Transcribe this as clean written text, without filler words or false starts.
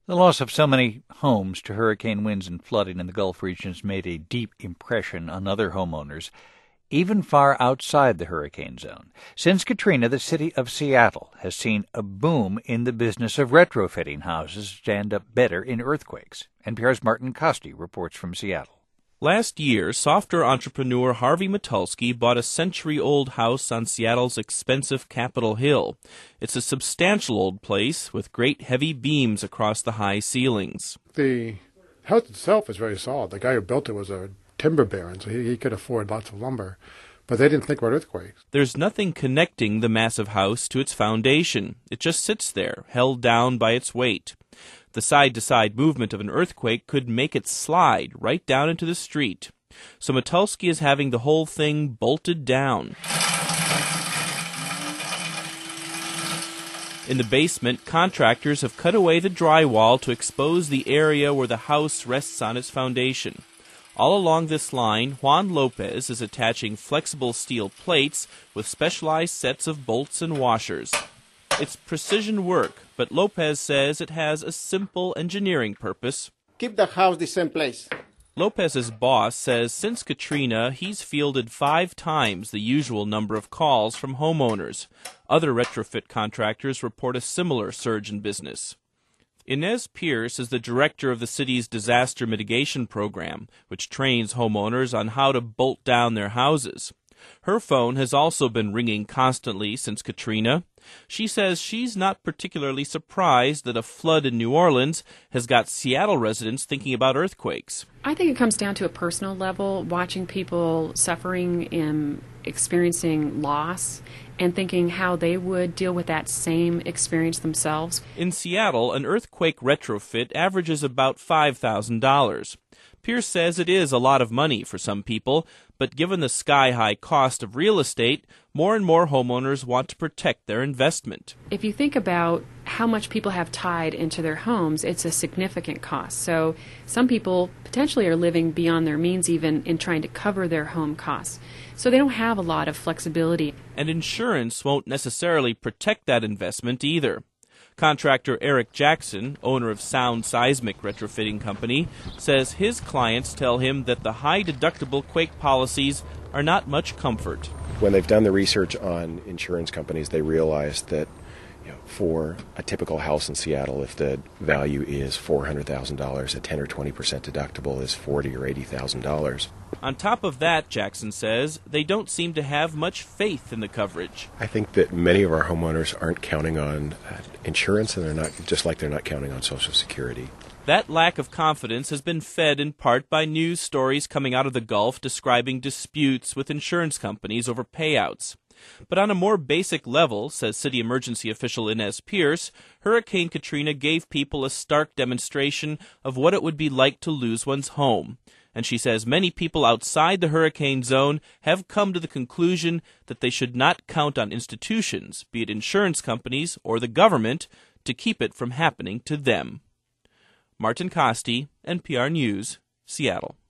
The loss of so many homes to hurricane winds and flooding in the Gulf region has made a deep impression on other homeowners, even far outside the hurricane zone. Since Katrina, the city of Seattle has seen a boom in the business of retrofitting houses to stand up better in earthquakes. NPR's Martin Kaste reports from Seattle. Last year, software entrepreneur Harvey Motulsky bought a century-old house on Seattle's expensive Capitol Hill. It's a substantial old place with great heavy beams across the high ceilings. The house itself is very solid. The guy who built it was a timber baron, so he could afford lots of lumber. But they didn't think about earthquakes. There's nothing connecting the massive house to its foundation. It just sits there, held down by its weight. The side-to-side movement of an earthquake could make it slide right down into the street. So Motulsky is having the whole thing bolted down. In the basement, contractors have cut away the drywall to expose the area where the house rests on its foundation. All along this line, Juan Lopez is attaching flexible steel plates with specialized sets of bolts and washers. It's precision work, but Lopez says it has a simple engineering purpose. Keep the house the same place. Lopez's boss says since Katrina, he's fielded 5 times the usual number of calls from homeowners. Other retrofit contractors report a similar surge in business. Inez Pierce is the director of the city's disaster mitigation program, which trains homeowners on how to bolt down their houses. Her phone has also been ringing constantly since Katrina. She says she's not particularly surprised that a flood in New Orleans has got Seattle residents thinking about earthquakes. I think it comes down to a personal level, watching people suffering and experiencing loss and thinking how they would deal with that same experience themselves. In Seattle, an earthquake retrofit averages about $5,000. Pierce says it is a lot of money for some people, but given the sky-high cost of real estate, more and more homeowners want to protect their investment. If you think about how much people have tied into their homes, it's a significant cost. So some people potentially are living beyond their means even in trying to cover their home costs. So they don't have a lot of flexibility. And insurance won't necessarily protect that investment either. Contractor Eric Jackson, owner of Sound Seismic Retrofitting Company, says his clients tell him that the high-deductible quake policies are not much comfort. When they've done the research on insurance companies, they realize that for a typical house in Seattle, if the value is $400,000, a 10 or 20% deductible is $40,000 or $80,000. On top of that, Jackson says, they don't seem to have much faith in the coverage. I think that many of our homeowners aren't counting on insurance, and they're not, just like they're not counting on Social Security. That lack of confidence has been fed in part by news stories coming out of the Gulf describing disputes with insurance companies over payouts. But on a more basic level, says city emergency official Inez Pierce, Hurricane Katrina gave people a stark demonstration of what it would be like to lose one's home. And she says many people outside the hurricane zone have come to the conclusion that they should not count on institutions, be it insurance companies or the government, to keep it from happening to them. Martin Kaste, NPR News, Seattle.